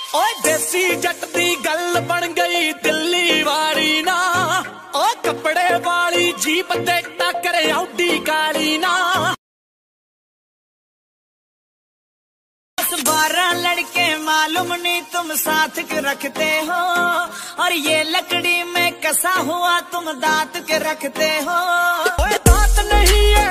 ओए देसी जट दी गल बन गई दिल्ली वाली ना, ओ कपड़े वाली जीप ते टक्कर औडी काली ना। 12 लड़के मालूम नहीं तुम साथ के रखते हो, और ये लकड़ी में कसा हुआ तुम दांत के रखते हो। ओए दांत नहीं है